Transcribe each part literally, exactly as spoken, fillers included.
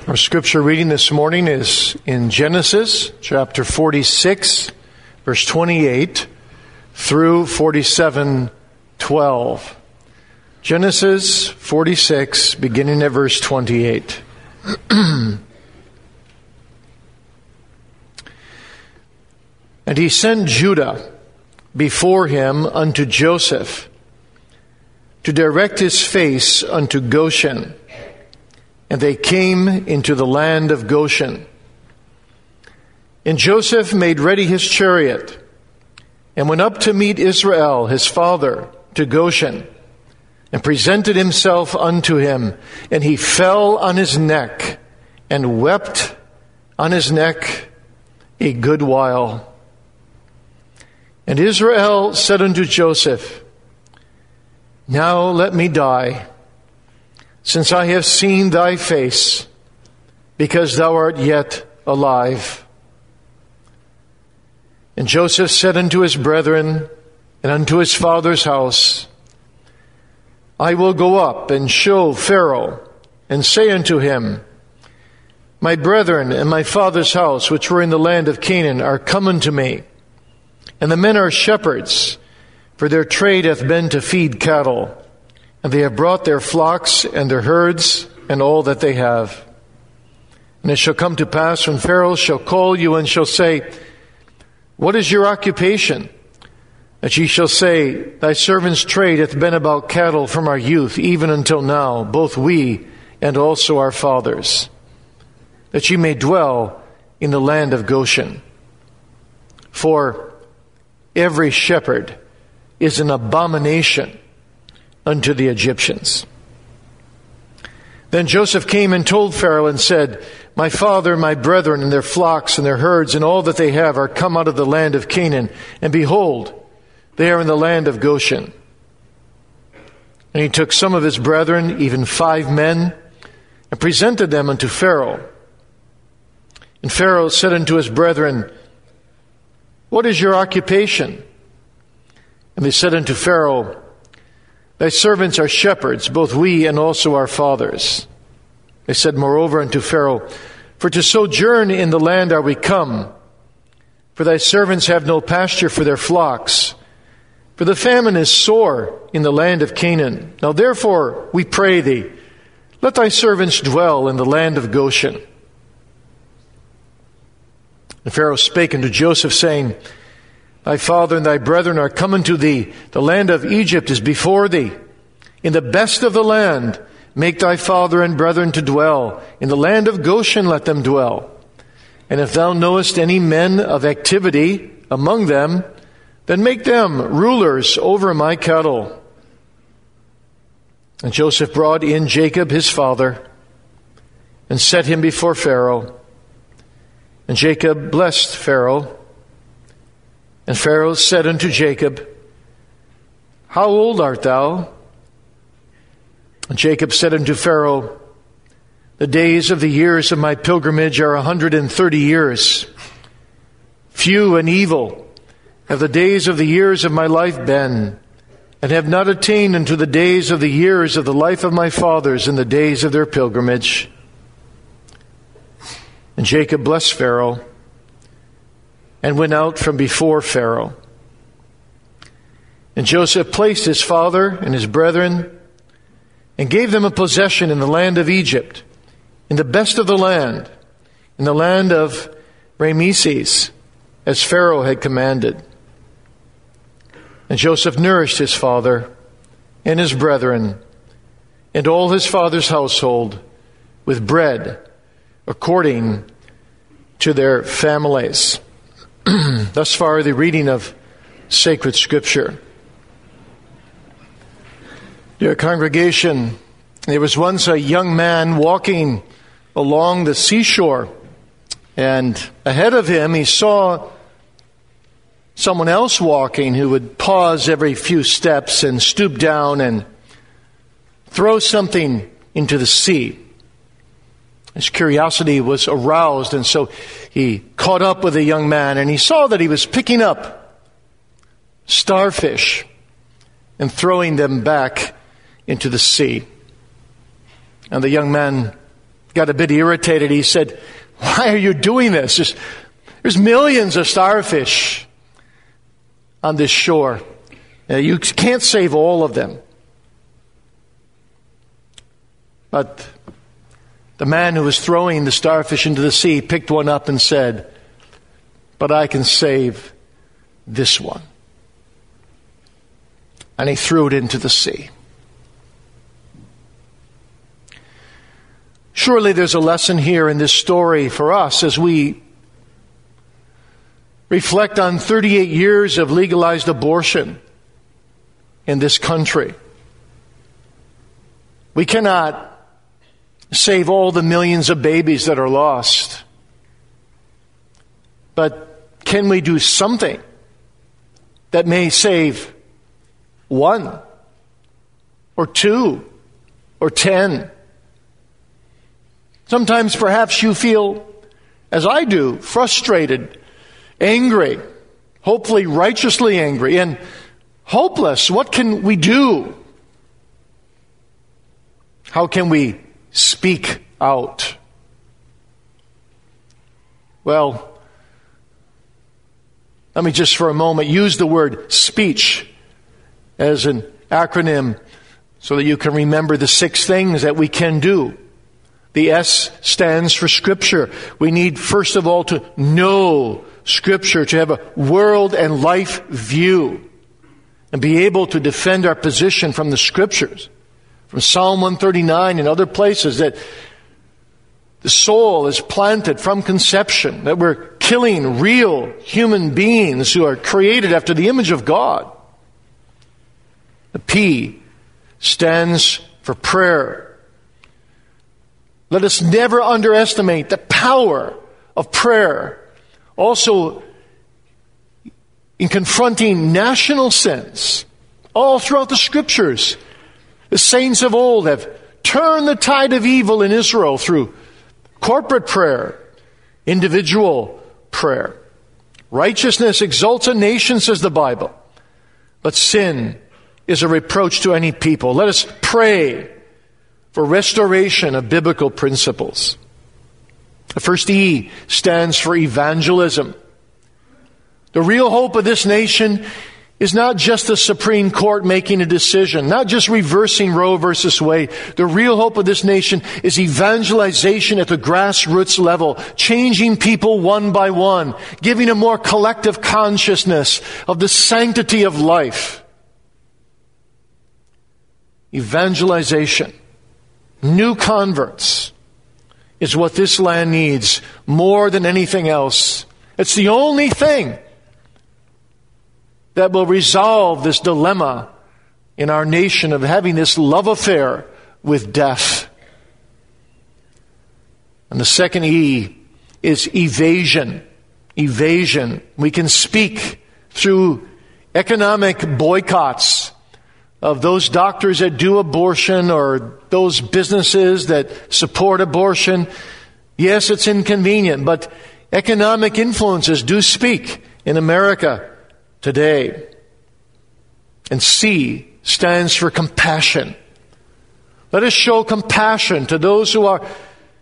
Our scripture reading this morning is in Genesis chapter forty-six, verse twenty-eight through forty-seven, twelve. Genesis forty-six, beginning at verse twenty-eight. And he sent Judah before him unto Joseph to direct his face unto Goshen. And they came into the land of Goshen. And Joseph made ready his chariot and went up to meet Israel, his father, to Goshen, and presented himself unto him. And he fell on his neck and wept on his neck a good while. And Israel said unto Joseph, Now let me die, since I have seen thy face, because thou art yet alive. And Joseph said unto his brethren and unto his father's house, I will go up and show Pharaoh, and say unto him, My brethren and my father's house, which were in the land of Canaan, are come unto me. And the men are shepherds, for their trade hath been to feed cattle. And they have brought their flocks and their herds and all that they have. And it shall come to pass when Pharaoh shall call you and shall say, What is your occupation? That ye shall say, Thy servant's trade hath been about cattle from our youth, even until now, both we and also our fathers, that ye may dwell in the land of Goshen. For every shepherd is an abomination unto the Egyptians. Then Joseph came and told Pharaoh and said, My father, my brethren, and their flocks and their herds and all that they have are come out of the land of Canaan, and behold, they are in the land of Goshen. And he took some of his brethren, even five men, and presented them unto Pharaoh. And Pharaoh said unto his brethren, What is your occupation? And they said unto Pharaoh, Thy servants are shepherds, both we and also our fathers. They said moreover unto Pharaoh, For to sojourn in the land are we come, for thy servants have no pasture for their flocks. For the famine is sore in the land of Canaan. Now therefore, we pray thee, let thy servants dwell in the land of Goshen. And Pharaoh spake unto Joseph, saying, Thy father and thy brethren are come unto thee. The land of Egypt is before thee. In the best of the land, make thy father and brethren to dwell. In the land of Goshen let them dwell. And if thou knowest any men of activity among them, then make them rulers over my cattle. And Joseph brought in Jacob his father, and set him before Pharaoh. And Jacob blessed Pharaoh. And Pharaoh said unto Jacob, How old art thou? And Jacob said unto Pharaoh, The days of the years of my pilgrimage are a hundred and thirty years. Few and evil have the days of the years of my life been, and have not attained unto the days of the years of the life of my fathers in the days of their pilgrimage. And Jacob blessed Pharaoh, and went out from before Pharaoh. And Joseph placed his father and his brethren, and gave them a possession in the land of Egypt, in the best of the land, in the land of Rameses, as Pharaoh had commanded. And Joseph nourished his father and his brethren, and all his father's household, with bread, according to their families. Thus far, the reading of sacred Scripture. Dear congregation, there was once a young man walking along the seashore, and ahead of him he saw someone else walking who would pause every few steps and stoop down and throw something into the sea. His curiosity was aroused, and so he caught up with the young man, and he saw that he was picking up starfish and throwing them back into the sea. And the young man got a bit irritated. He said, "Why are you doing this? There's, there's millions of starfish on this shore. Uh, you can't save all of them." But the man who was throwing the starfish into the sea picked one up and said, "But I can save this one." And he threw it into the sea. Surely there's a lesson here in this story for us as we reflect on thirty-eight years of legalized abortion in this country. We cannot save all the millions of babies that are lost. But can we do something that may save one or two or ten? Sometimes perhaps you feel, as I do, frustrated, angry, hopefully righteously angry, and hopeless. What can we do? How can we speak out? Well, let me just for a moment use the word speech as an acronym so that you can remember the six things that we can do. The S stands for Scripture. We need, first of all, to know Scripture, to have a world and life view, and be able to defend our position from the Scriptures. From Psalm one thirty-nine and other places, that the soul is planted from conception, that we're killing real human beings who are created after the image of God. The P stands for prayer. Let us never underestimate the power of prayer. Also, in confronting national sins, all throughout the Scriptures, the saints of old have turned the tide of evil in Israel through corporate prayer, individual prayer. Righteousness exalts a nation, says the Bible, but sin is a reproach to any people. Let us pray for restoration of biblical principles. The first E stands for evangelism. The real hope of this nation is not just the Supreme Court making a decision, not just reversing Roe versus Wade. The real hope of this nation is evangelization at the grassroots level, changing people one by one, giving a more collective consciousness of the sanctity of life. Evangelization, new converts, is what this land needs more than anything else. It's the only thing that will resolve this dilemma in our nation of having this love affair with death. And the second E is evasion. Evasion. We can speak through economic boycotts of those doctors that do abortion or those businesses that support abortion. Yes, it's inconvenient, but economic influences do speak in America today. And C stands for compassion. Let us show compassion to those who are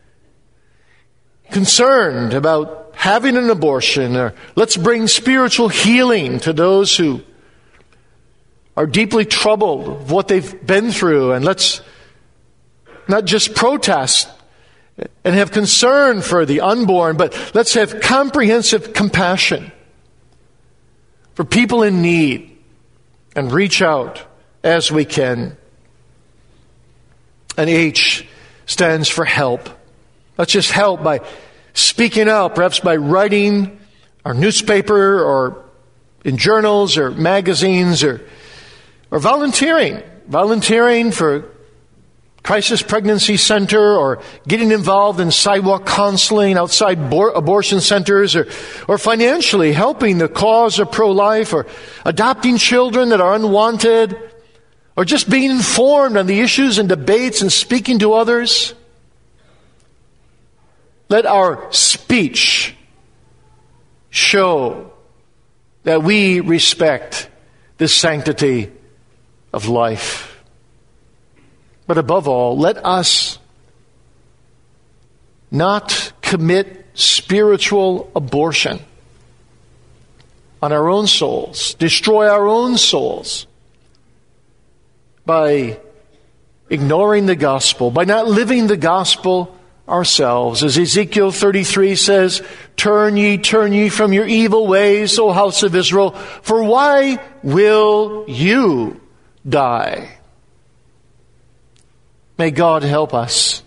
concerned about having an abortion, or let's bring spiritual healing to those who are deeply troubled of what they've been through, and let's not just protest and have concern for the unborn, but let's have comprehensive compassion for people in need and reach out as we can. And H stands for help. Let's just help by speaking out, perhaps by writing our newspaper or in journals or magazines, or or volunteering. Volunteering for Crisis Pregnancy Center, or getting involved in sidewalk counseling outside abor- abortion centers, or, or financially helping the cause of pro-life, or adopting children that are unwanted, or just being informed on the issues and debates and speaking to others. Let our speech show that we respect the sanctity of life. But above all, let us not commit spiritual abortion on our own souls, destroy our own souls by ignoring the gospel, by not living the gospel ourselves. As Ezekiel thirty-three says, "Turn ye, turn ye from your evil ways, O house of Israel, for why will you die?" May God help us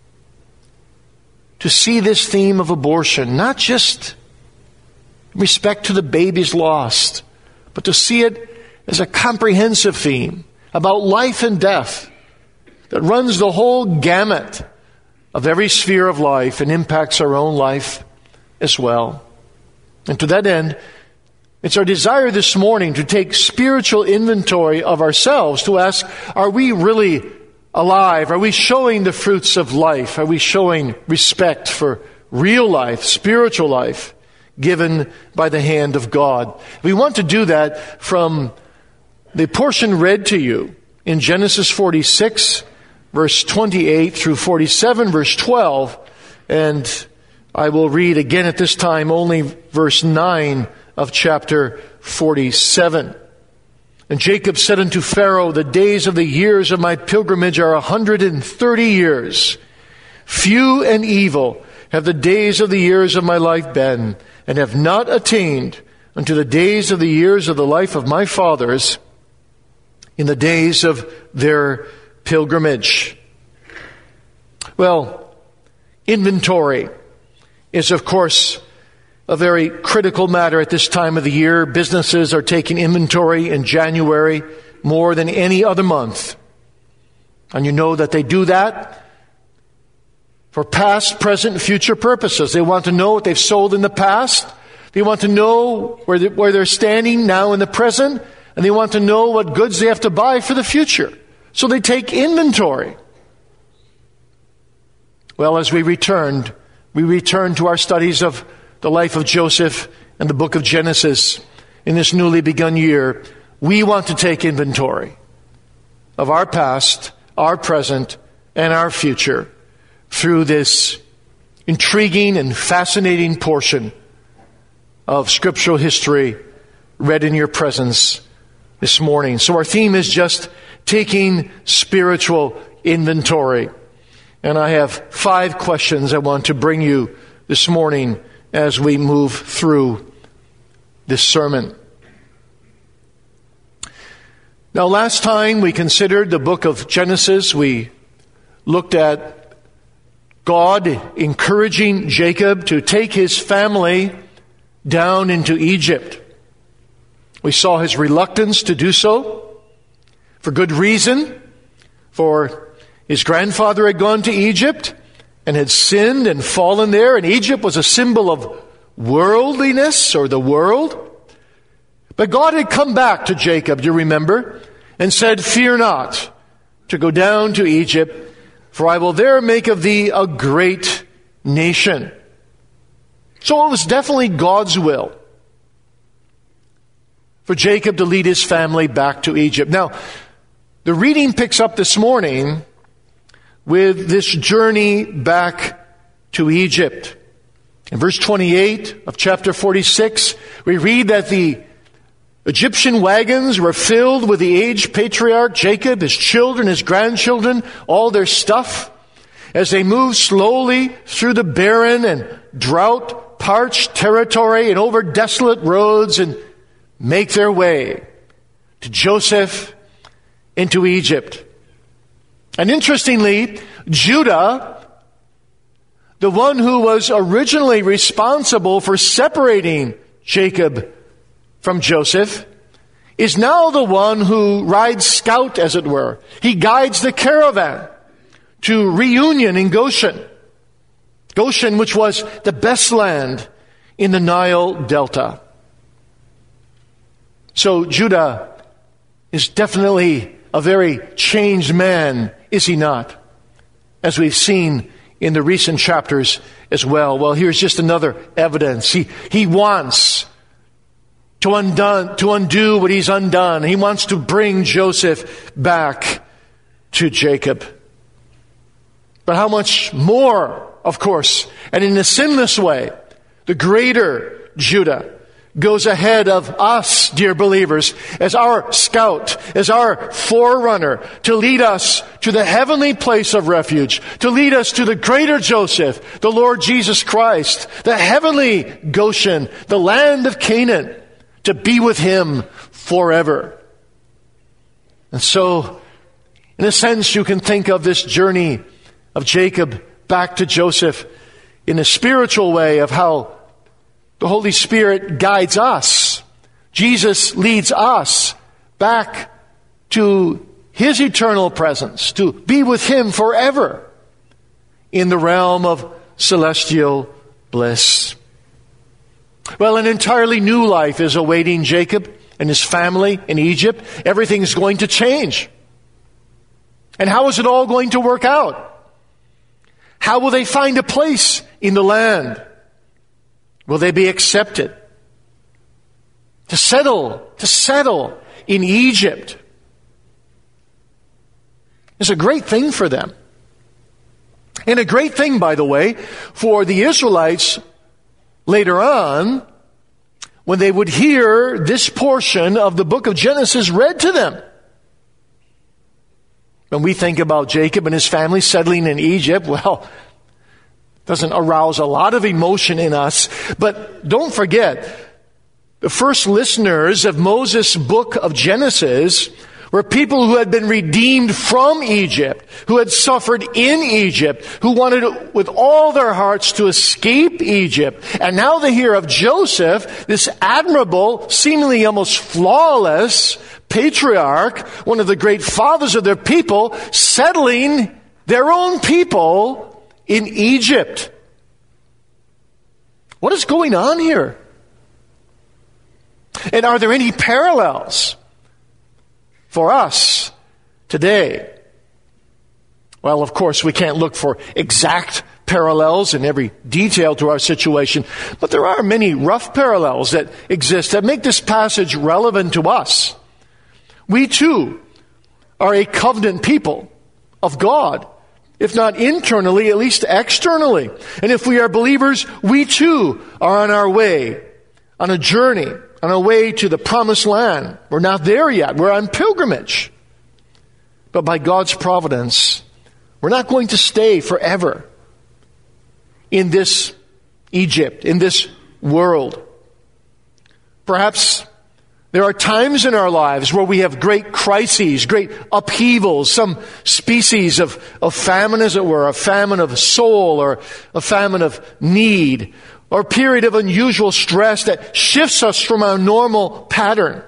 to see this theme of abortion, not just in respect to the babies lost, but to see it as a comprehensive theme about life and death that runs the whole gamut of every sphere of life and impacts our own life as well. And to that end, it's our desire this morning to take spiritual inventory of ourselves, to ask, are we really alive? Are we showing the fruits of life? Are we showing respect for real life, spiritual life, given by the hand of God? We want to do that from the portion read to you in Genesis forty-six, verse twenty-eight through forty-seven, verse twelve, and I will read again at this time only verse nine of chapter forty-seven. "And Jacob said unto Pharaoh, The days of the years of my pilgrimage are a hundred and thirty years. Few and evil have the days of the years of my life been, and have not attained unto the days of the years of the life of my fathers in the days of their pilgrimage." Well, inventory is, of course, a very critical matter at this time of the year. Businesses are taking inventory in January more than any other month. And you know that they do that for past, present, future purposes. They want to know what they've sold in the past. They want to know where, they, where they're standing now in the present. And they want to know what goods they have to buy for the future. So they take inventory. Well, as we returned, we returned to our studies of the life of Joseph and the book of Genesis in this newly begun year. We want to take inventory of our past, our present, and our future through this intriguing and fascinating portion of scriptural history read in your presence this morning. So our theme is just taking spiritual inventory. And I have five questions I want to bring you this morning as we move through this sermon. Now, last time we considered the book of Genesis, we looked at God encouraging Jacob to take his family down into Egypt. We saw his reluctance to do so for good reason, for his grandfather had gone to Egypt and had sinned and fallen there, and Egypt was a symbol of worldliness or the world. But God had come back to Jacob, you remember, and said, "Fear not to go down to Egypt, for I will there make of thee a great nation." So it was definitely God's will for Jacob to lead his family back to Egypt. Now, the reading picks up this morning with this journey back to Egypt. In verse twenty-eight of chapter forty-six, we read that the Egyptian wagons were filled with the aged patriarch Jacob, his children, his grandchildren, all their stuff, as they moved slowly through the barren and drought-parched territory and over desolate roads and make their way to Joseph into Egypt. And interestingly, Judah, the one who was originally responsible for separating Jacob from Joseph, is now the one who rides scout, as it were. He guides the caravan to reunion in Goshen. Goshen, which was the best land in the Nile Delta. So Judah is definitely a very changed man, is he not? As we've seen in the recent chapters as well. Well, here's just another evidence. He, he wants to undone, to undo what he's undone. He wants to bring Joseph back to Jacob. But how much more, of course, and in a sinless way, the greater Judah goes ahead of us, dear believers, as our scout, as our forerunner, to lead us to the heavenly place of refuge, to lead us to the greater Joseph, the Lord Jesus Christ, the heavenly Goshen, the land of Canaan, to be with him forever. And so, in a sense, you can think of this journey of Jacob back to Joseph in a spiritual way of how the Holy Spirit guides us. Jesus leads us back to his eternal presence, to be with him forever in the realm of celestial bliss. Well, an entirely new life is awaiting Jacob and his family in Egypt. Everything's going to change. And how is it all going to work out? How will they find a place in the land? Will they be accepted? To settle, to settle in Egypt is a great thing for them. And a great thing, by the way, for the Israelites later on, when they would hear this portion of the book of Genesis read to them. When we think about Jacob and his family settling in Egypt, well, doesn't arouse a lot of emotion in us. But don't forget, the first listeners of Moses' book of Genesis were people who had been redeemed from Egypt, who had suffered in Egypt, who wanted with all their hearts to escape Egypt. And now they hear of Joseph, this admirable, seemingly almost flawless patriarch, one of the great fathers of their people, settling their own people in Egypt. What is going on here? And are there any parallels for us today? Well, of course, we can't look for exact parallels in every detail to our situation, but there are many rough parallels that exist that make this passage relevant to us. We too are a covenant people of God. If not internally, at least externally. And if we are believers, we too are on our way, on a journey, on our way to the promised land. We're not there yet. We're on pilgrimage. But by God's providence, we're not going to stay forever in this Egypt, in this world. Perhaps there are times in our lives where we have great crises, great upheavals, some species of, of famine, as it were, a famine of soul or a famine of need, or a period of unusual stress that shifts us from our normal pattern.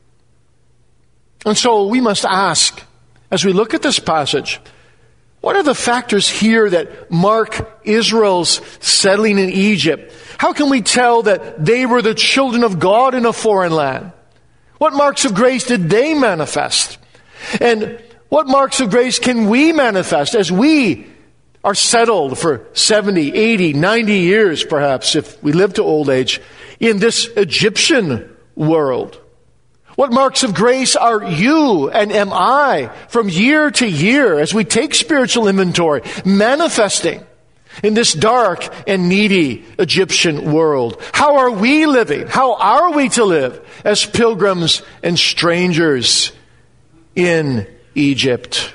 And so we must ask, as we look at this passage, what are the factors here that mark Israel's settling in Egypt? How can we tell that they were the children of God in a foreign land? What marks of grace did they manifest? And what marks of grace can we manifest as we are settled for seventy, eighty, ninety years perhaps, if we live to old age, in this Egyptian world? What marks of grace are you and am I from year to year as we take spiritual inventory, manifesting in this dark and needy Egyptian world? How are we living? How are we to live as pilgrims and strangers in Egypt?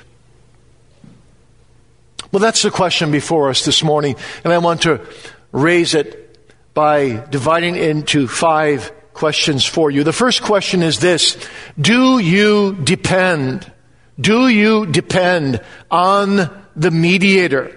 Well, that's the question before us this morning, and I want to raise it by dividing it into five questions for you. The first question is this: do you depend? Do you depend on the mediator?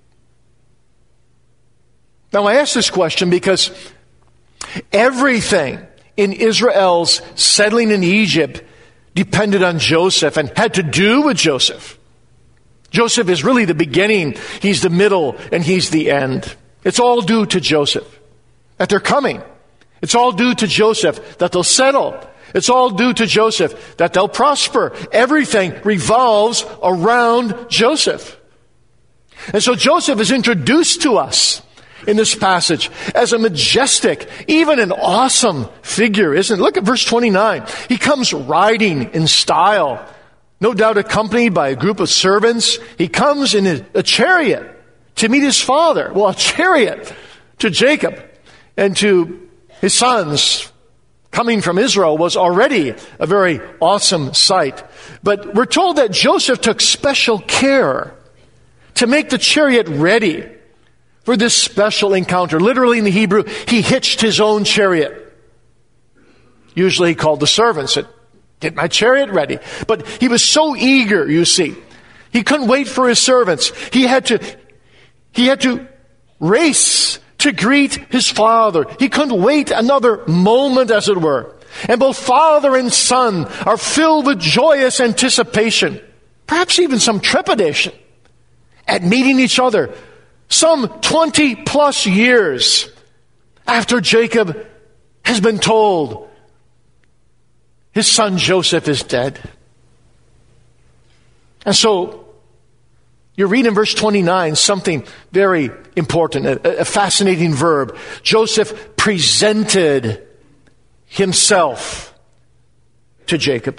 Now, I ask this question because everything in Israel's settling in Egypt depended on Joseph and had to do with Joseph. Joseph is really the beginning, he's the middle, and he's the end. It's all due to Joseph, that they're coming. It's all due to Joseph, that they'll settle. It's all due to Joseph, that they'll prosper. Everything revolves around Joseph. And so Joseph is introduced to us in this passage as a majestic, even an awesome figure, isn't it? Look at verse twenty-nine. He comes riding in style no doubt accompanied by a group of servants. He comes in a, a chariot to meet his father. Well, a chariot to Jacob and to his sons coming from Israel was already a very awesome sight. But we're told that Joseph took special care to make the chariot ready for this special encounter. Literally in the Hebrew, he hitched his own chariot. Usually he called the servants, said, "Get my chariot ready." But he was so eager, you see. He couldn't wait for his servants. He had to, he had to race to greet his father. He couldn't wait another moment, as it were. And both father and son are filled with joyous anticipation, perhaps even some trepidation, at meeting each other some twenty plus years after Jacob has been told his son Joseph is dead. And so you read in verse twenty-nine something very important, a, a fascinating verb. Joseph presented himself to Jacob.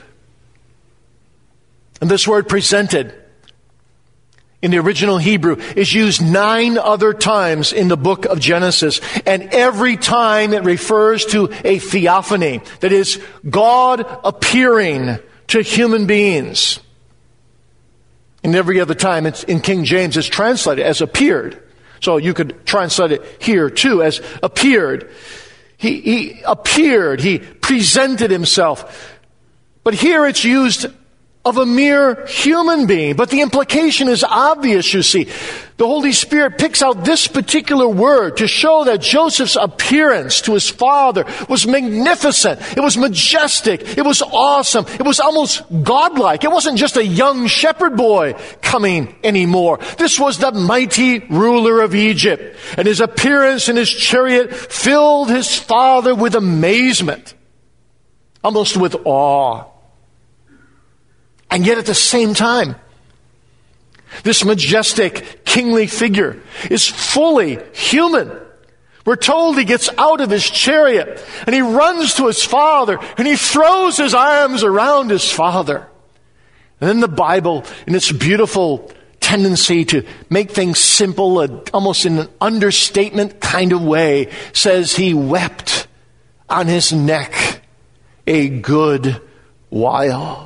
And this word presented in the original Hebrew is used nine other times in the book of Genesis. And every time it refers to a theophany, that is, God appearing to human beings. And every other time it's in King James it's translated as appeared. So you could translate it here too as appeared. He, he appeared, he presented himself. But here it's used of a mere human being. But the implication is obvious, you see. The Holy Spirit picks out this particular word to show that Joseph's appearance to his father was magnificent. It was majestic. It was awesome. It was almost godlike. It wasn't just a young shepherd boy coming anymore. This was the mighty ruler of Egypt. And his appearance in his chariot filled his father with amazement, almost with awe. And yet at the same time, this majestic, kingly figure is fully human. We're told he gets out of his chariot and he runs to his father and he throws his arms around his father. And then the Bible, in its beautiful tendency to make things simple, almost in an understatement kind of way, says he wept on his neck a good while.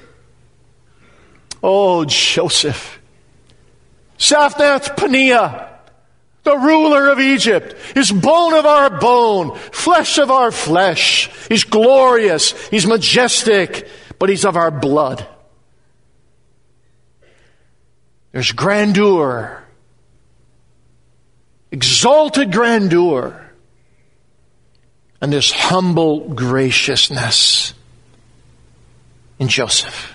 Oh, Joseph, Saphnath Paneah, the ruler of Egypt, is bone of our bone, flesh of our flesh. He's glorious, he's majestic, but he's of our blood. There's grandeur, exalted grandeur, and there's humble graciousness in Joseph.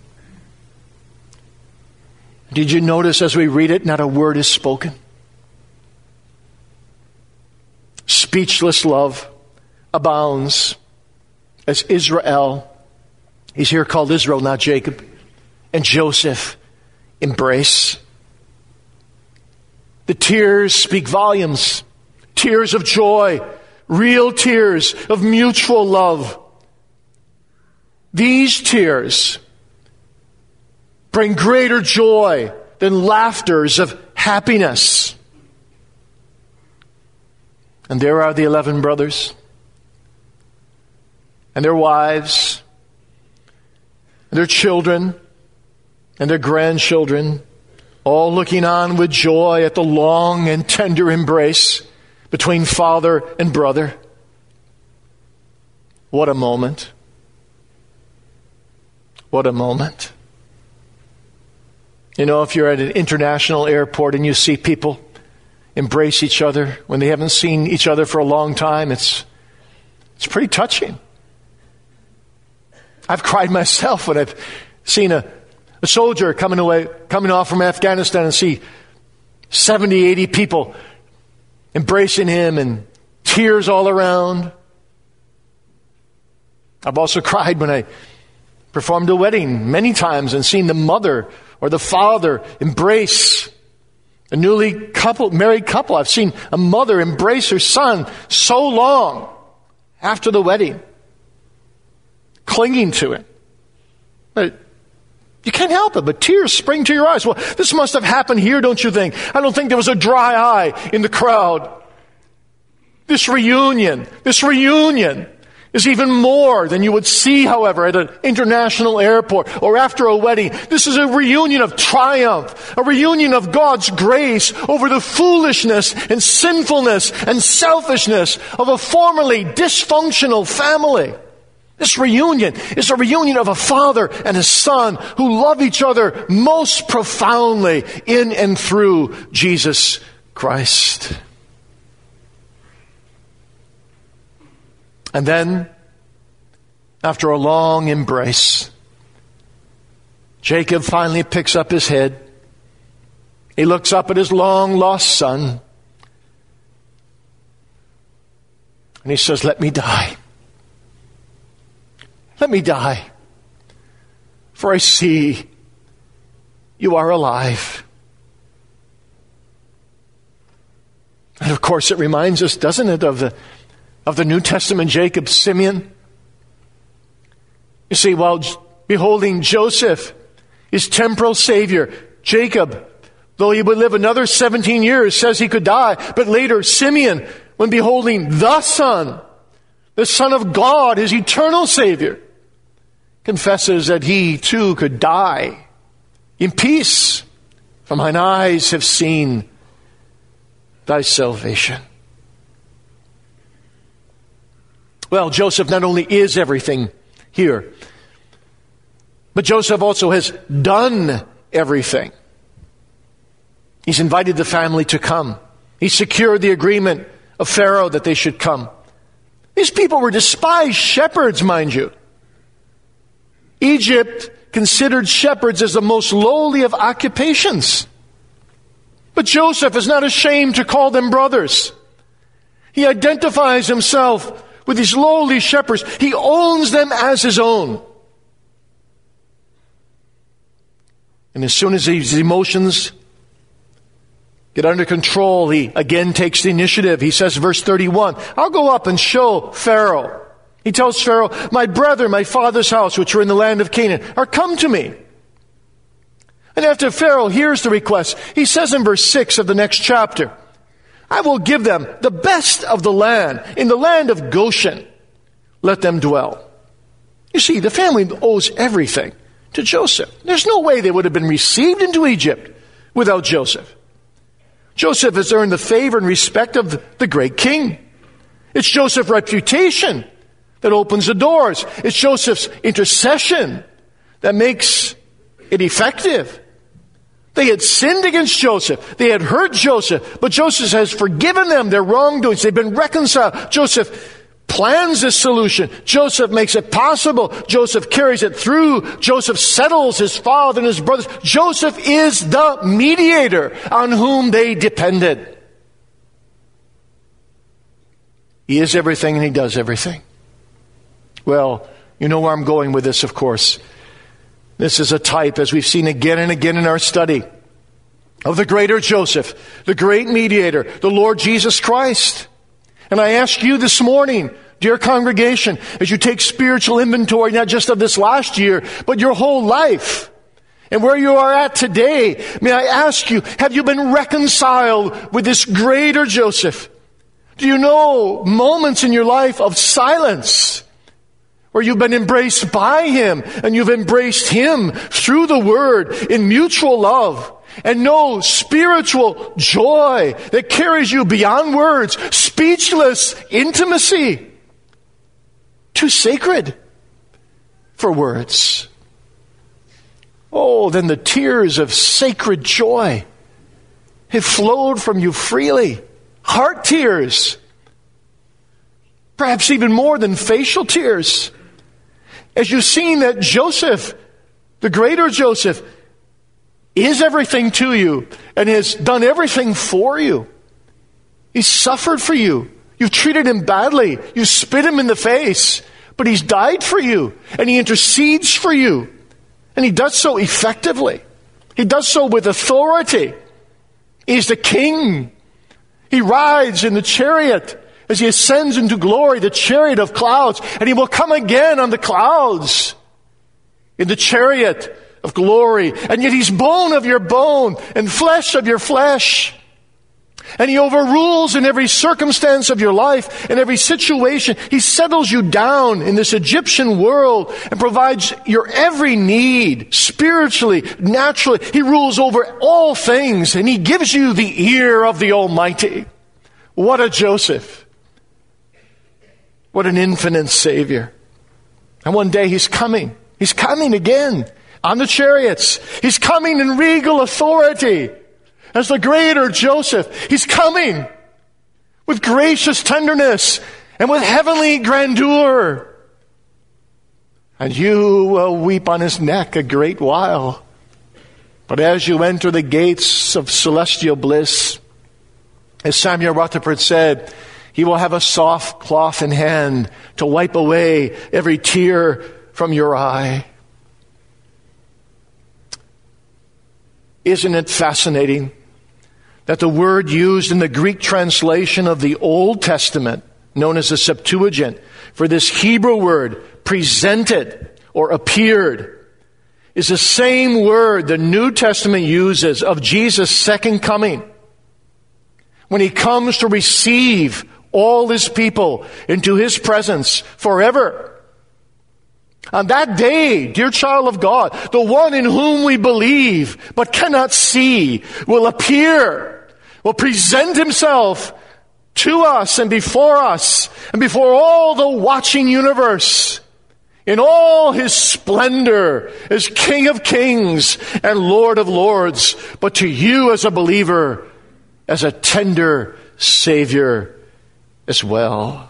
Did you notice as we read it, not a word is spoken? Speechless love abounds as Israel, he's here called Israel, not Jacob, and Joseph embrace. The tears speak volumes. Tears of joy, real tears of mutual love. These tears bring greater joy than laughters of happiness. And there are the eleven brothers and their wives and their children and their grandchildren, all looking on with joy at the long and tender embrace between father and brother. What a moment. What a moment. You know, if you're at an international airport and you see people embrace each other when they haven't seen each other for a long time, it's it's pretty touching. I've cried myself when I've seen a, a soldier coming away, coming off from Afghanistan and see seventy, eighty people embracing him and tears all around. I've also cried when I performed a wedding many times and seen the mother or the father embrace a newly couple, married couple. I've seen a mother embrace her son so long after the wedding, clinging to him. But You can't help it, but tears spring to your eyes. Well, this must have happened here, don't you think? I don't think there was a dry eye in the crowd. This reunion, this reunion is even more than you would see, however, at an international airport or after a wedding. This is a reunion of triumph, a reunion of God's grace over the foolishness and sinfulness and selfishness of a formerly dysfunctional family. This reunion is a reunion of a father and a son who love each other most profoundly in and through Jesus Christ. And then, after a long embrace, Jacob finally picks up his head. He looks up at his long-lost son, and he says, "Let me die. Let me die, for I see you are alive." And of course it reminds us, doesn't it, of the of the New Testament Jacob, Simeon. You see, while beholding Joseph, his temporal Savior, Jacob, though he would live another seventeen years, says he could die. But later, Simeon, when beholding the Son, the Son of God, his eternal Savior, confesses that he too could die in peace, for mine eyes have seen thy salvation. Well, Joseph not only is everything here, but Joseph also has done everything. He's invited the family to come. He secured the agreement of Pharaoh that they should come. These people were despised shepherds, mind you. Egypt considered shepherds as the most lowly of occupations. But Joseph is not ashamed to call them brothers. He identifies himself with these lowly shepherds. He owns them as his own. And as soon as his emotions get under control, he again takes the initiative. He says, verse thirty-one, "I'll go up and show Pharaoh." He tells Pharaoh, "My brother, my father's house, which are in the land of Canaan, are come to me." And after Pharaoh hears the request, he says in verse six of the next chapter, "I will give them the best of the land, in the land of Goshen. Let them dwell." You see, the family owes everything to Joseph. There's no way they would have been received into Egypt without Joseph. Joseph has earned the favor and respect of the great king. It's Joseph's reputation that opens the doors. It's Joseph's intercession that makes it effective. They had sinned against Joseph. They had hurt Joseph. But Joseph has forgiven them their wrongdoings. They've been reconciled. Joseph plans this solution. Joseph makes it possible. Joseph carries it through. Joseph settles his father and his brothers. Joseph is the mediator on whom they depended. He is everything and he does everything. Well, you know where I'm going with this, of course. This is a type, as we've seen again and again in our study, of the greater Joseph, the great mediator, the Lord Jesus Christ. And I ask you this morning, dear congregation, as you take spiritual inventory, not just of this last year, but your whole life, and where you are at today, may I ask you, have you been reconciled with this greater Joseph? Do you know moments in your life of silence where you've been embraced by him and you've embraced him through the word in mutual love, and know spiritual joy that carries you beyond words, speechless intimacy, too sacred for words? Oh, then the tears of sacred joy have flowed from you freely. Heart tears, perhaps even more than facial tears, as you've seen that Joseph, the greater Joseph, is everything to you and has done everything for you. He's suffered for you. You've treated him badly. You spit him in the face, but he's died for you and he intercedes for you. And he does so effectively. He does so with authority. He's the king. He rides in the chariot as he ascends into glory, the chariot of clouds, and he will come again on the clouds in the chariot of glory, and yet he's bone of your bone and flesh of your flesh. And he overrules in every circumstance of your life, in every situation. He settles you down in this Egyptian world and provides your every need, spiritually, naturally. He rules over all things, and he gives you the ear of the Almighty. What a Joseph. What an infinite Savior. And one day he's coming. He's coming again on the chariots. He's coming in regal authority. As the greater Joseph, he's coming with gracious tenderness and with heavenly grandeur. And you will weep on his neck a great while. But as you enter the gates of celestial bliss, as Samuel Rutherford said, he will have a soft cloth in hand to wipe away every tear from your eye. Isn't it fascinating that the word used in the Greek translation of the Old Testament, known as the Septuagint, for this Hebrew word, presented or appeared, is the same word the New Testament uses of Jesus' second coming, when he comes to receive all his people into his presence forever. On that day, dear child of God, the one in whom we believe but cannot see will appear, will present himself to us and before us and before all the watching universe in all his splendor as King of Kings and Lord of Lords, but to you as a believer, as a tender Savior as well.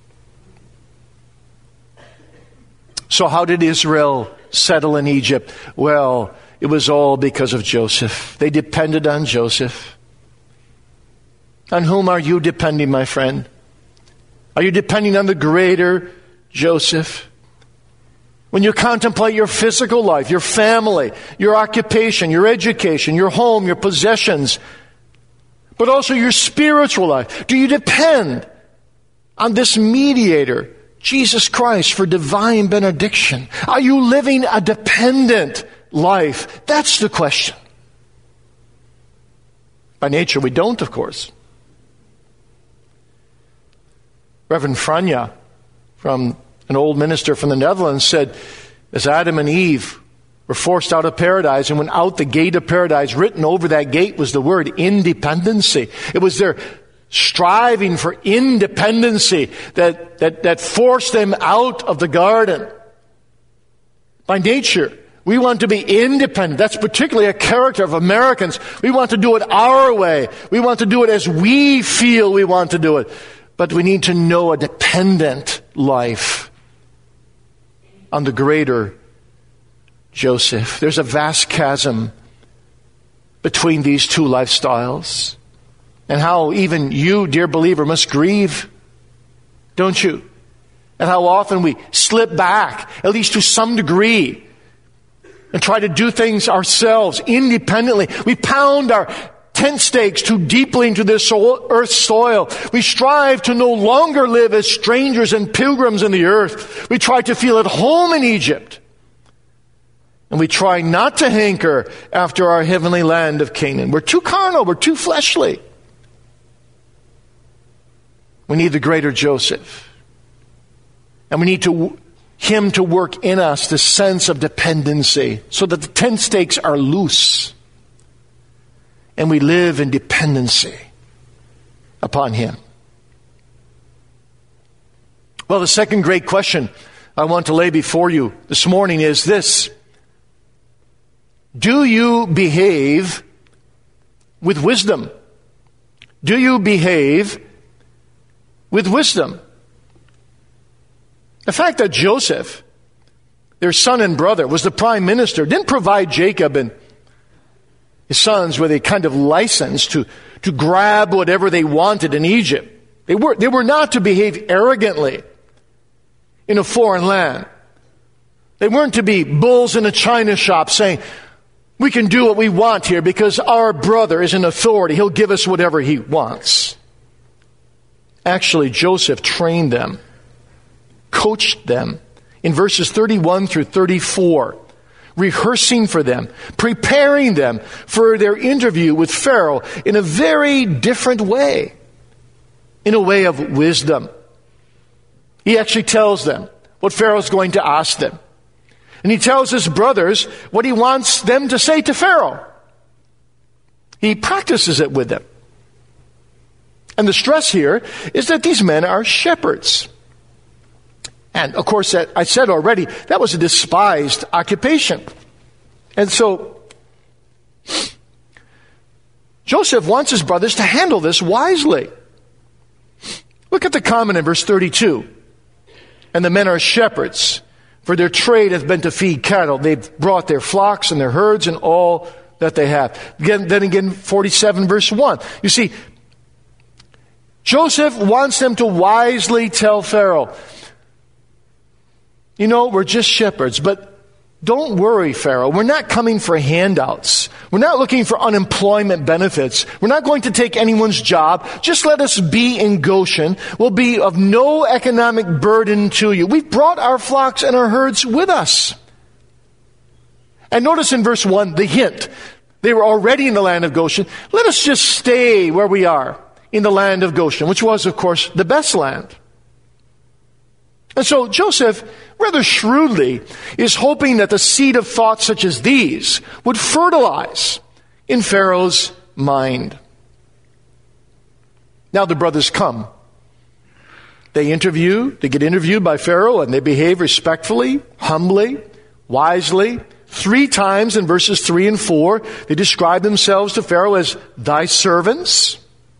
So how did Israel settle in Egypt? Well, it was all because of Joseph. They depended on Joseph. On whom are you depending, my friend? Are you depending on the greater Joseph? When you contemplate your physical life, your family, your occupation, your education, your home, your possessions, but also your spiritual life, do you depend on this mediator, Jesus Christ, for divine benediction? Are you living a dependent life? That's the question. By nature, we don't, of course. Reverend Franja, from an old minister from the Netherlands, said, as Adam and Eve were forced out of paradise and went out the gate of paradise, written over that gate was the word independency. It was their striving for independency that, that, that forced them out of the garden. By nature, we want to be independent. That's particularly a character of Americans. We want to do it our way. We want to do it as we feel we want to do it. But we need to know a dependent life on the greater Joseph. There's a vast chasm between these two lifestyles. And how even you, dear believer, must grieve, don't you? And how often we slip back, at least to some degree, and try to do things ourselves, independently. We pound our tent stakes too deeply into this earth's soil. We strive to no longer live as strangers and pilgrims in the earth. We try to feel at home in Egypt. And we try not to hanker after our heavenly land of Canaan. We're too carnal, we're too fleshly. We need the greater Joseph. And we need to, him to work in us the sense of dependency so that the tent stakes are loose. And we live in dependency upon him. Well, the second great question I want to lay before you this morning is this. Do you behave with wisdom? Do you behave with wisdom? The fact that Joseph, their son and brother, was the prime minister, didn't provide Jacob and his sons with a kind of license to, to grab whatever they wanted in Egypt. They were, they were not to behave arrogantly in a foreign land. They weren't to be bulls in a china shop saying, we can do what we want here because our brother is an authority. He'll give us whatever he wants. Actually, Joseph trained them, coached them. In verses thirty-one through thirty-four, rehearsing for them, preparing them for their interview with Pharaoh in a very different way, in a way of wisdom. He actually tells them what Pharaoh's going to ask them. And he tells his brothers what he wants them to say to Pharaoh. He practices it with them. And the stress here is that these men are shepherds. And of course, that I said already, that was a despised occupation. And so, Joseph wants his brothers to handle this wisely. Look at the comment in verse thirty-two. And the men are shepherds, for their trade hath been to feed cattle. They've brought their flocks and their herds and all that they have. Again, then again, forty-seven verse one. You see, Joseph wants them to wisely tell Pharaoh, you know, we're just shepherds, but don't worry, Pharaoh. We're not coming for handouts. We're not looking for unemployment benefits. We're not going to take anyone's job. Just let us be in Goshen. We'll be of no economic burden to you. We've brought our flocks and our herds with us. And notice in verse one, the hint. They were already in the land of Goshen. Let us just stay where we are in the land of Goshen, which was, of course, the best land. And so Joseph, rather shrewdly, is hoping that the seed of thoughts such as these would fertilize in Pharaoh's mind. Now the brothers come. They interview, they get interviewed by Pharaoh, and they behave respectfully, humbly, wisely. Three times in verses three and four, they describe themselves to Pharaoh as thy servants.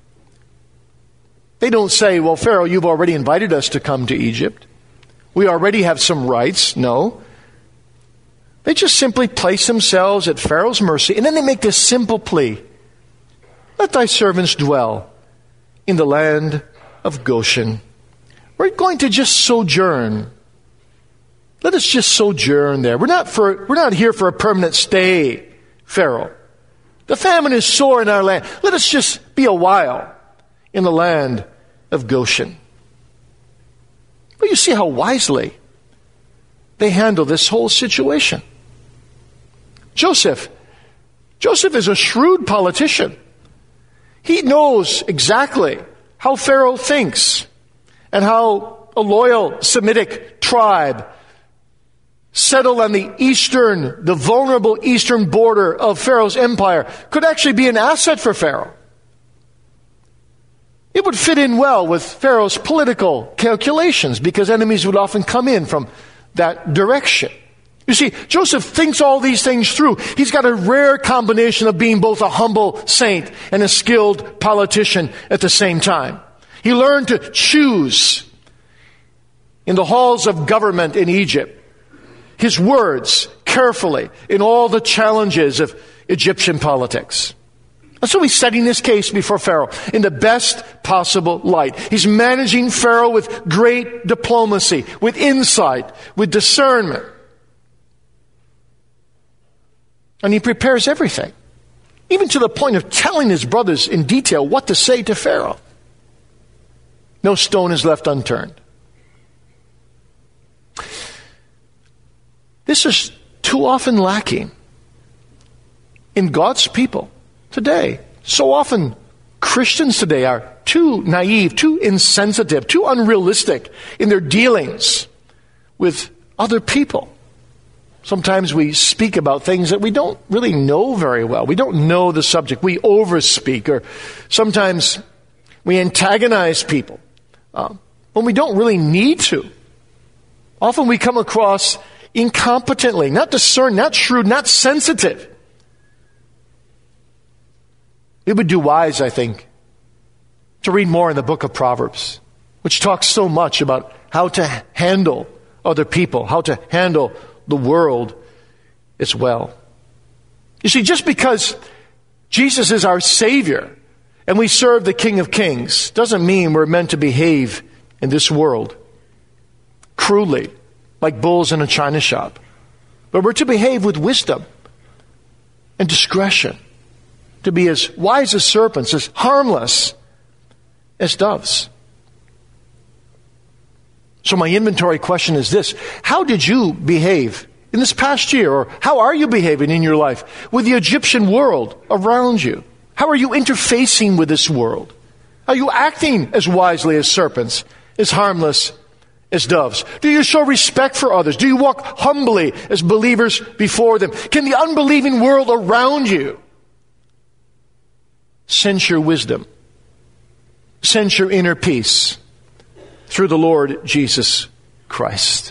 They don't say, well, Pharaoh, you've already invited us to come to Egypt. We already have some rights. No. They just simply place themselves at Pharaoh's mercy, and then they make this simple plea. Let thy servants dwell in the land of Goshen. We're going to just sojourn. Let us just sojourn there. We're not for, we're not here for a permanent stay, Pharaoh. The famine is sore in our land. Let us just be a while in the land of Goshen. Well, you see how wisely they handle this whole situation. Joseph, Joseph is a shrewd politician. He knows exactly how Pharaoh thinks and how a loyal Semitic tribe settled on the eastern, the vulnerable eastern border of Pharaoh's empire could actually be an asset for Pharaoh. It would fit in well with Pharaoh's political calculations because enemies would often come in from that direction. You see, Joseph thinks all these things through. He's got a rare combination of being both a humble saint and a skilled politician at the same time. He learned to choose in the halls of government in Egypt his words carefully in all the challenges of Egyptian politics. And so he's setting this case before Pharaoh in the best possible light. He's managing Pharaoh with great diplomacy, with insight, with discernment. And he prepares everything, even to the point of telling his brothers in detail what to say to Pharaoh. No stone is left unturned. This is too often lacking in God's people today. So often Christians today are too naive, too insensitive, too unrealistic in their dealings with other people. Sometimes we speak about things that we don't really know very well. We don't know the subject. We overspeak, or sometimes we antagonize people uh, when we don't really need to. Often we come across incompetently, not discerned, not shrewd, not sensitive. We would do wise, I think, to read more in the book of Proverbs, which talks so much about how to handle other people, how to handle the world as well. You see, just because Jesus is our Savior and we serve the King of Kings doesn't mean we're meant to behave in this world crudely, like bulls in a china shop. But we're to behave with wisdom and discretion, to be as wise as serpents, as harmless as doves. So my inventory question is this: how did you behave in this past year? Or how are you behaving in your life with the Egyptian world around you? How are you interfacing with this world? Are you acting as wisely as serpents, as harmless as doves? Do you show respect for others? Do you walk humbly as believers before them? Can the unbelieving world around you sense your wisdom, sense your inner peace through the Lord Jesus Christ?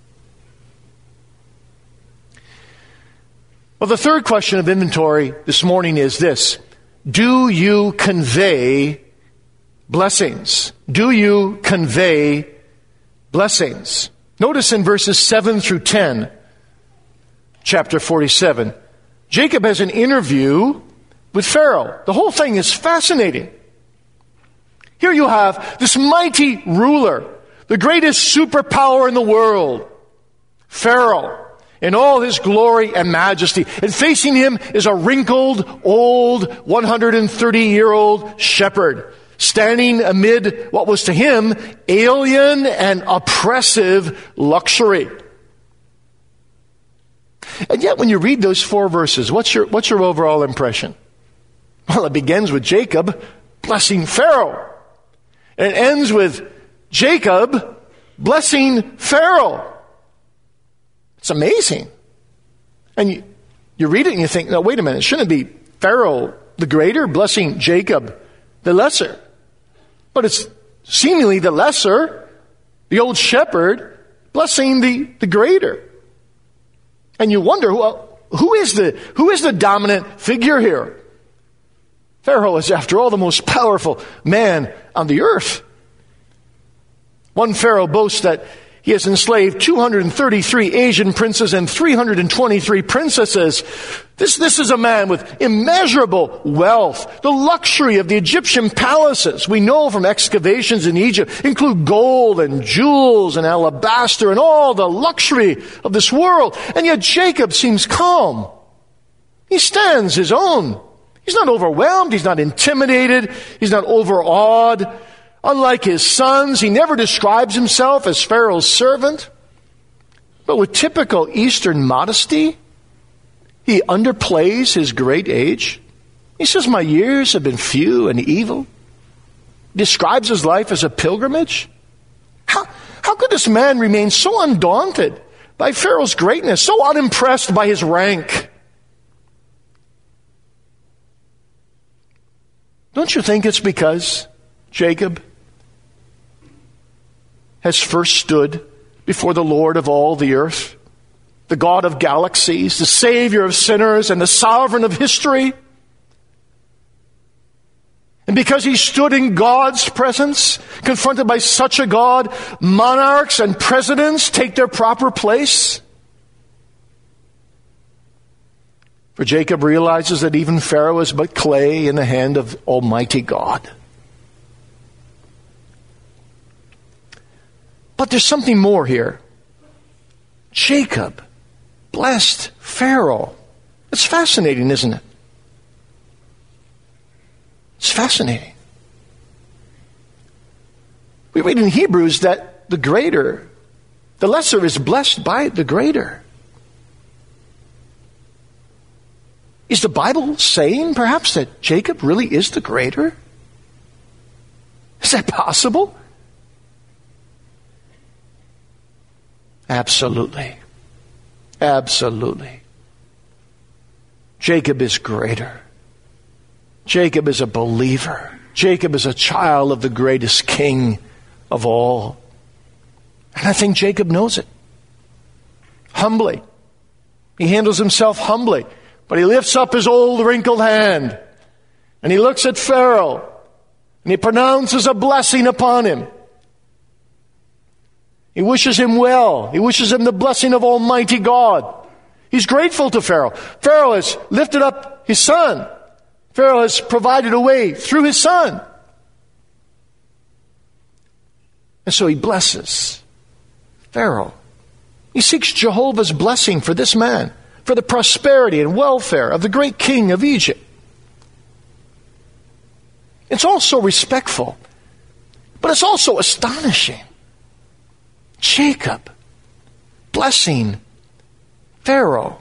Well, the third question of inventory this morning is this: do you convey blessings? Do you convey blessings? Notice in verses seven through ten, chapter forty-seven, Jacob has an interview with Pharaoh. The whole thing is fascinating. Here you have this mighty ruler, the greatest superpower in the world, Pharaoh, in all his glory and majesty. And facing him is a wrinkled, old, one hundred thirty-year-old shepherd, standing amid what was to him alien and oppressive luxury. And yet when you read those four verses, what's your, what's your overall impression? Well, it begins with Jacob blessing Pharaoh. And it ends with Jacob blessing Pharaoh. It's amazing. And you, you read it and you think, no, wait a minute, shouldn't it be Pharaoh the greater blessing Jacob the lesser? But it's seemingly the lesser, the old shepherd, blessing the, the greater. And you wonder, well, who is the, who is the dominant figure here? Pharaoh is, after all, the most powerful man on the earth. One Pharaoh boasts that he has enslaved two hundred thirty-three Asian princes and three hundred twenty-three princesses. This, this is a man with immeasurable wealth. The luxury of the Egyptian palaces, we know from excavations in Egypt, include gold and jewels and alabaster and all the luxury of this world. And yet Jacob seems calm. He stands his own. He's not overwhelmed. He's not intimidated. He's not overawed. Unlike his sons, he never describes himself as Pharaoh's servant. But with typical Eastern modesty, he underplays his great age. He says, my years have been few and evil. He describes his life as a pilgrimage. How, how could this man remain so undaunted by Pharaoh's greatness, so unimpressed by his rank? Don't you think it's because Jacob has first stood before the Lord of all the earth, the God of galaxies, the Savior of sinners, and the sovereign of history? And because he stood in God's presence, confronted by such a God, monarchs and presidents take their proper place? For Jacob realizes that even Pharaoh is but clay in the hand of Almighty God. But there's something more here. Jacob blessed Pharaoh. It's fascinating, isn't it? It's fascinating. We read in Hebrews that the greater, the lesser is blessed by the greater. Is the Bible saying, perhaps, that Jacob really is the greater? Is that possible? Absolutely. Absolutely. Jacob is greater. Jacob is a believer. Jacob is a child of the greatest king of all. And I think Jacob knows it. Humbly. He handles himself humbly. But he lifts up his old wrinkled hand and he looks at Pharaoh and he pronounces a blessing upon him. He wishes him well. He wishes him the blessing of Almighty God. He's grateful to Pharaoh. Pharaoh has lifted up his son. Pharaoh has provided a way through his son. And so he blesses Pharaoh. He seeks Jehovah's blessing for this man, for the prosperity and welfare of the great king of Egypt. It's also respectful, but it's also astonishing. Jacob blessing Pharaoh.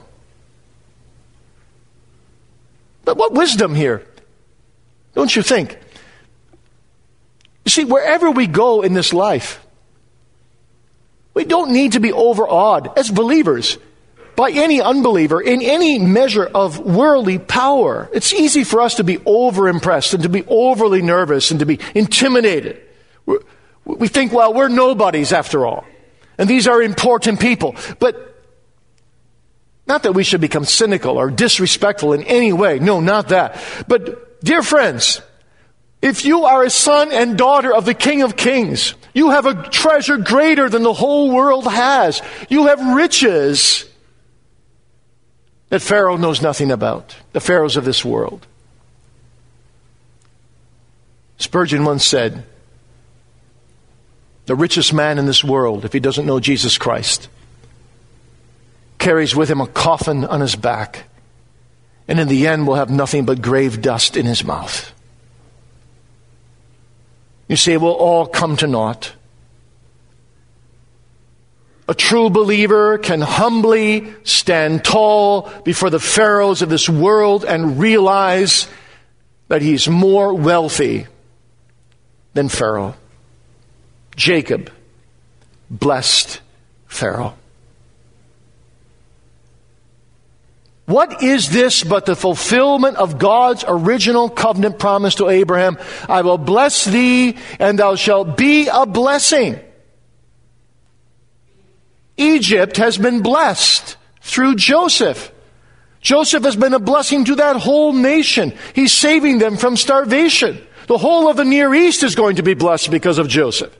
But what wisdom here, don't you think? You see, wherever we go in this life, we don't need to be overawed as believers by any unbeliever in any measure of worldly power. It's easy for us to be over-impressed and to be overly nervous and to be intimidated. We're, we think, well, we're nobodies after all. And these are important people. But not that we should become cynical or disrespectful in any way. No, not that. But, dear friends, if you are a son and daughter of the King of Kings, you have a treasure greater than the whole world has. You have riches that Pharaoh knows nothing about, the pharaohs of this world. Spurgeon once said, the richest man in this world, if he doesn't know Jesus Christ, carries with him a coffin on his back, and in the end will have nothing but grave dust in his mouth. You see, it will all come to naught. A true believer can humbly stand tall before the pharaohs of this world and realize that he's more wealthy than Pharaoh. Jacob blessed Pharaoh. What is this but the fulfillment of God's original covenant promise to Abraham? I will bless thee, and thou shalt be a blessing. Egypt has been blessed through Joseph. Joseph has been a blessing to that whole nation. He's saving them from starvation. The whole of the Near East is going to be blessed because of Joseph.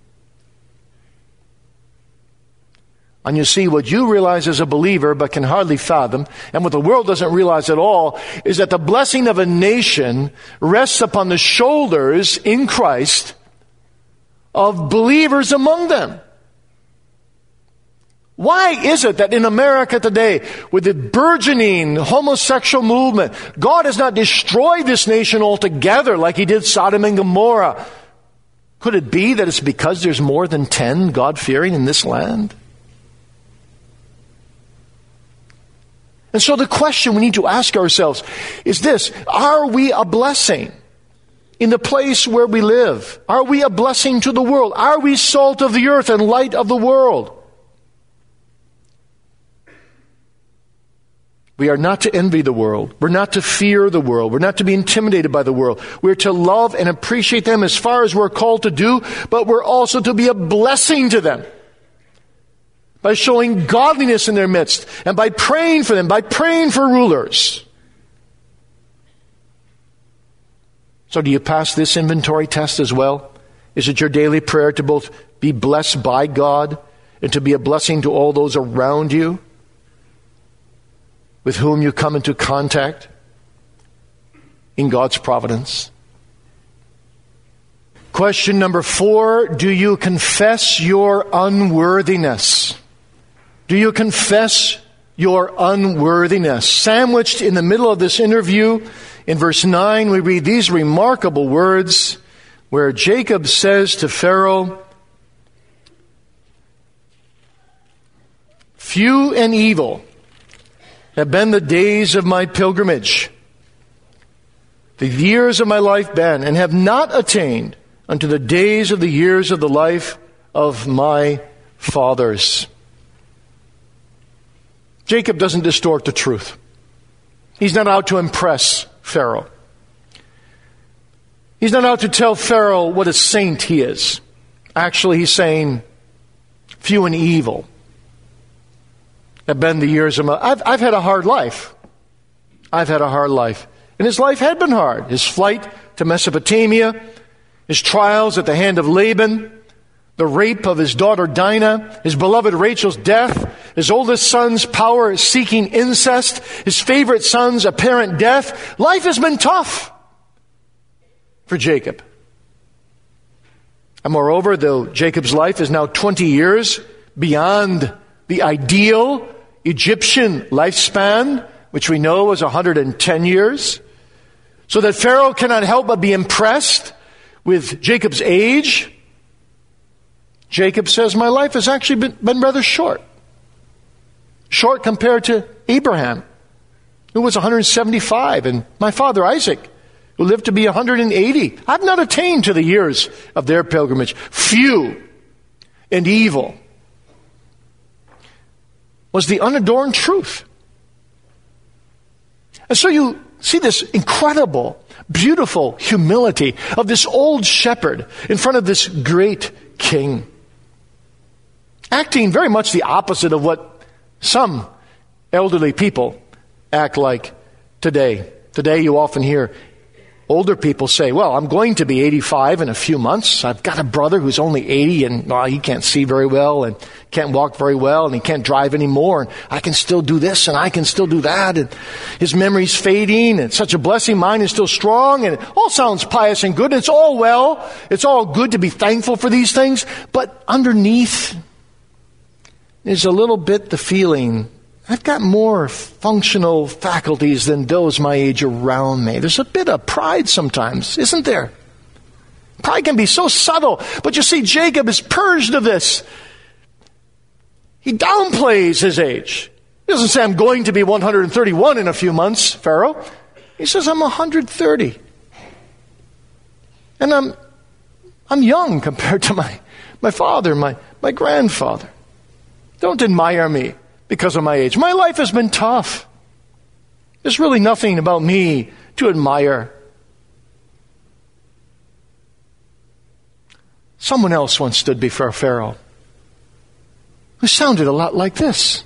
And you see, what you realize as a believer but can hardly fathom, and what the world doesn't realize at all, is that the blessing of a nation rests upon the shoulders in Christ of believers among them. Why is it that in America today, with the burgeoning homosexual movement, God has not destroyed this nation altogether like he did Sodom and Gomorrah? Could it be that it's because there's more than ten God-fearing in this land? And so the question we need to ask ourselves is this: are we a blessing in the place where we live? Are we a blessing to the world? Are we salt of the earth and light of the world? We are not to envy the world. We're not to fear the world. We're not to be intimidated by the world. We're to love and appreciate them as far as we're called to do, but we're also to be a blessing to them by showing godliness in their midst and by praying for them, by praying for rulers. So do you pass this inventory test as well? Is it your daily prayer to both be blessed by God and to be a blessing to all those around you with whom you come into contact in God's providence? Question number four, do you confess your unworthiness? Do you confess your unworthiness? Sandwiched in the middle of this interview, in verse nine, we read these remarkable words where Jacob says to Pharaoh, "Few and evil have been the days of my pilgrimage, the years of my life been, and have not attained unto the days of the years of the life of my fathers." Jacob doesn't distort the truth. He's not out to impress Pharaoh. He's not out to tell Pharaoh what a saint he is. Actually, he's saying, few and evil have been the years of my... I've, I've had a hard life. I've had a hard life. And his life had been hard. His flight to Mesopotamia, his trials at the hand of Laban, the rape of his daughter Dinah, his beloved Rachel's death, his oldest son's power seeking incest, his favorite son's apparent death. Life has been tough for Jacob. And moreover, though Jacob's life is now twenty years beyond the ideal Egyptian lifespan, which we know was one hundred ten years, so that Pharaoh cannot help but be impressed with Jacob's age, Jacob says, my life has actually been, been rather short. Short compared to Abraham, who was one hundred seventy-five, and my father Isaac, who lived to be one hundred eighty. I've not attained to the years of their pilgrimage. Few and evil was the unadorned truth. And so you see this incredible, beautiful humility of this old shepherd in front of this great king, acting very much the opposite of what some elderly people act like today. Today you often hear older people say, well, I'm going to be eighty-five in a few months. I've got a brother who's only eighty and well, he can't see very well and can't walk very well and he can't drive anymore. And I can still do this and I can still do that. And his memory's fading and such a blessing. Mine is still strong and it all sounds pious and good. And it's all well. It's all good to be thankful for these things. But underneath is a little bit the feeling, I've got more functional faculties than those my age around me. There's a bit of pride sometimes, isn't there? Pride can be so subtle, but you see, Jacob is purged of this. He downplays his age. He doesn't say, I'm going to be one hundred thirty-one in a few months, Pharaoh. He says, I'm one hundred thirty. And I'm I'm young compared to my, my father, my, my grandfather. Don't admire me because of my age. My life has been tough. There's really nothing about me to admire. Someone else once stood before Pharaoh who sounded a lot like this.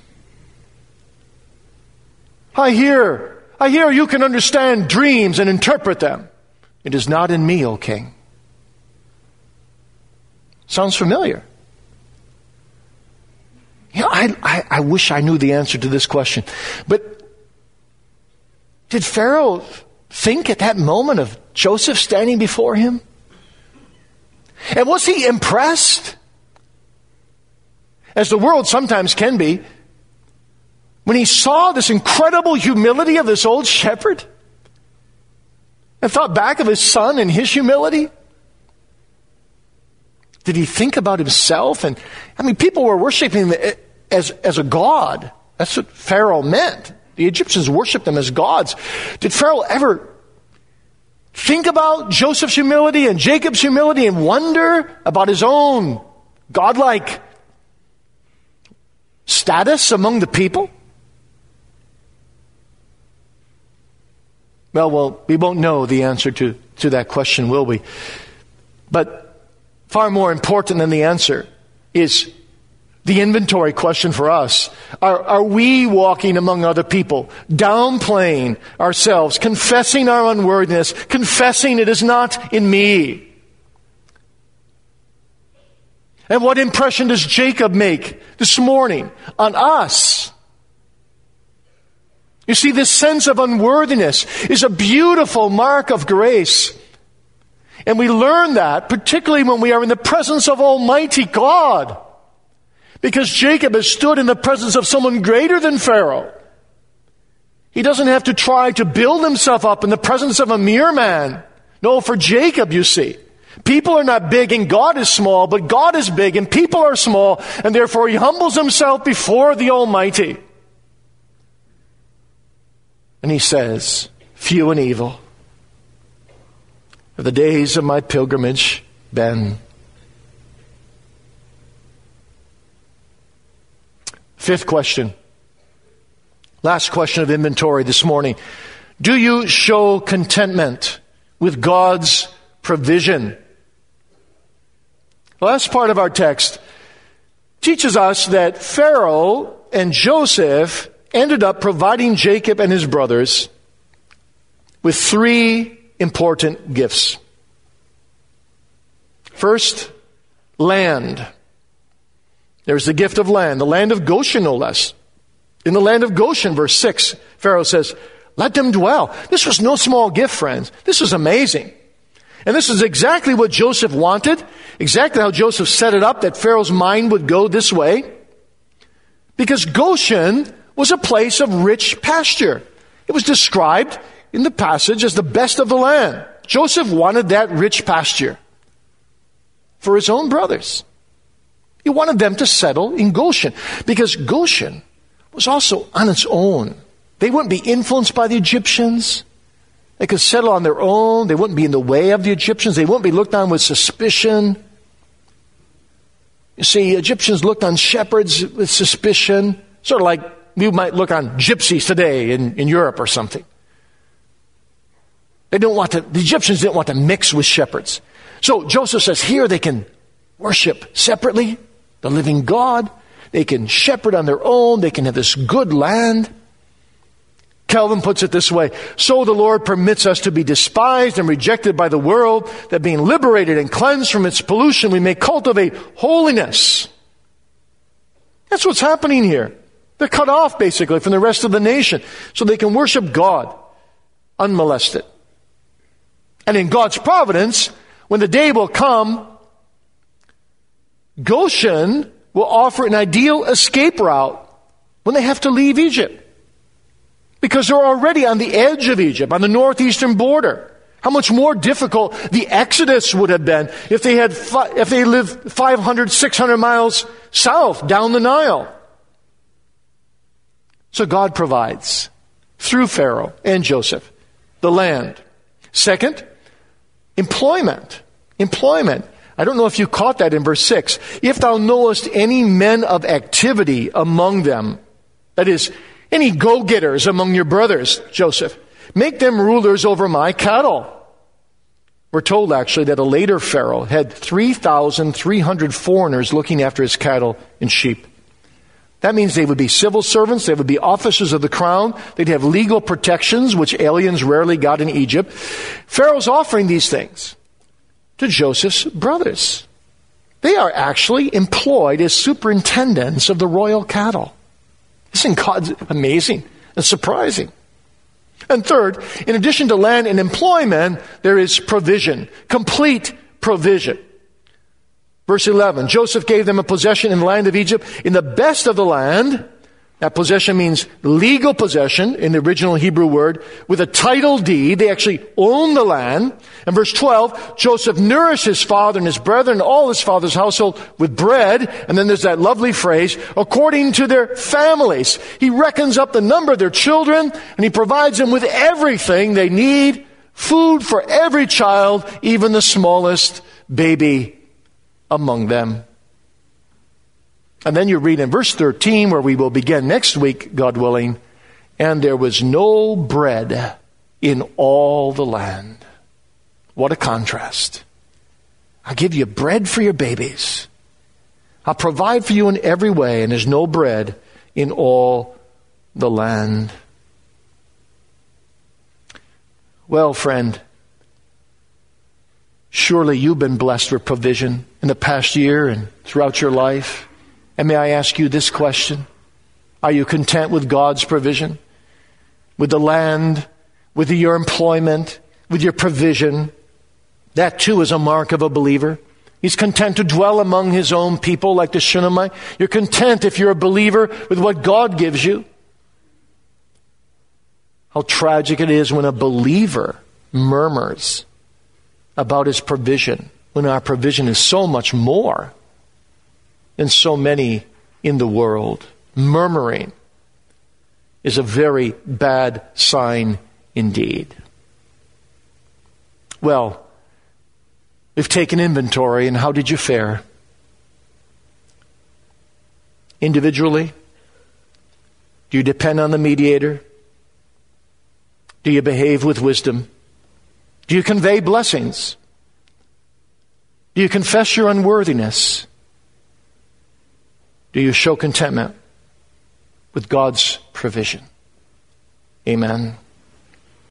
I hear, I hear you can understand dreams and interpret them. It is not in me, O king. Sounds familiar. You know, I, I, I wish I knew the answer to this question. But did Pharaoh think at that moment of Joseph standing before him? And was he impressed? As the world sometimes can be, when he saw this incredible humility of this old shepherd and thought back of his son and his humility? Did he think about himself? And I mean, people were worshiping him as, as a god. That's what Pharaoh meant. The Egyptians worshiped them as gods. Did Pharaoh ever think about Joseph's humility and Jacob's humility and wonder about his own godlike status among the people? Well, well, we won't know the answer to, to that question, will we? But far more important than the answer is the inventory question for us. Are, are we walking among other people, downplaying ourselves, confessing our unworthiness, confessing it is not in me? And what impression does Jacob make this morning on us? You see, this sense of unworthiness is a beautiful mark of grace. And we learn that particularly when we are in the presence of Almighty God. Because Jacob has stood in the presence of someone greater than Pharaoh. He doesn't have to try to build himself up in the presence of a mere man. No, for Jacob, you see, people are not big and God is small, but God is big and people are small, and therefore he humbles himself before the Almighty. And he says, few and evil have the days of my pilgrimage been. Fifth question. Last question of inventory this morning. Do you show contentment with God's provision? The last part of our text teaches us that Pharaoh and Joseph ended up providing Jacob and his brothers with three important gifts. First, land. There's the gift of land, the land of Goshen, no less. In the land of Goshen, verse six, Pharaoh says, let them dwell. This was no small gift, friends. This was amazing. And this is exactly what Joseph wanted, exactly how Joseph set it up, that Pharaoh's mind would go this way. Because Goshen was a place of rich pasture. It was described in the passage as the best of the land. Joseph wanted that rich pasture for his own brothers. He wanted them to settle in Goshen because Goshen was also on its own. They wouldn't be influenced by the Egyptians. They could settle on their own. They wouldn't be in the way of the Egyptians. They wouldn't be looked on with suspicion. You see, Egyptians looked on shepherds with suspicion, sort of like we might look on gypsies today in, in Europe or something. They don't want to, the Egyptians didn't want to mix with shepherds. So Joseph says here they can worship separately the living God. They can shepherd on their own. They can have this good land. Calvin puts it this way: so the Lord permits us to be despised and rejected by the world, that being liberated and cleansed from its pollution, we may cultivate holiness. That's what's happening here. They're cut off basically from the rest of the nation so they can worship God unmolested. And in God's providence, when the day will come, Goshen will offer an ideal escape route when they have to leave Egypt. Because they're already on the edge of Egypt, on the northeastern border. How much more difficult the exodus would have been if they had fi- if they lived five hundred, six hundred miles south down the Nile. So God provides through Pharaoh and Joseph the land. Second, employment. Employment. I don't know if you caught that in verse six. If thou knowest any men of activity among them, that is, any go-getters among your brothers, Joseph, make them rulers over my cattle. We're told actually that a later Pharaoh had three thousand three hundred foreigners looking after his cattle and sheep. That means they would be civil servants, they would be officers of the crown, they'd have legal protections, which aliens rarely got in Egypt. Pharaoh's offering these things to Joseph's brothers. They are actually employed as superintendents of the royal cattle. Isn't God amazing and surprising? And third, in addition to land and employment, there is provision, complete provision. Verse eleven, Joseph gave them a possession in the land of Egypt, in the best of the land. That possession means legal possession in the original Hebrew word, with a title deed. They actually own the land. And verse twelve, Joseph nourished his father and his brethren and all his father's household with bread. And then there's that lovely phrase, according to their families. He reckons up the number of their children and he provides them with everything they need. Food for every child, even the smallest baby among them. And then you read in verse thirteen, where we will begin next week, God willing, and there was no bread in all the land. What a contrast. I'll give you bread for your babies. I'll provide for you in every way, and there's no bread in all the land. Well, friend, surely you've been blessed with provision in the past year and throughout your life. And may I ask you this question? Are you content with God's provision? With the land? With your employment? With your provision? That too is a mark of a believer. He's content to dwell among his own people like the Shunammite. You're content if you're a believer with what God gives you. How tragic it is when a believer murmurs about his provision, when our provision is so much more than so many in the world. Murmuring is a very bad sign indeed. Well, we've taken inventory, and how did you fare? Individually? Do you depend on the mediator? Do you behave with wisdom? Do you convey blessings? Do you confess your unworthiness? Do you show contentment with God's provision? Amen.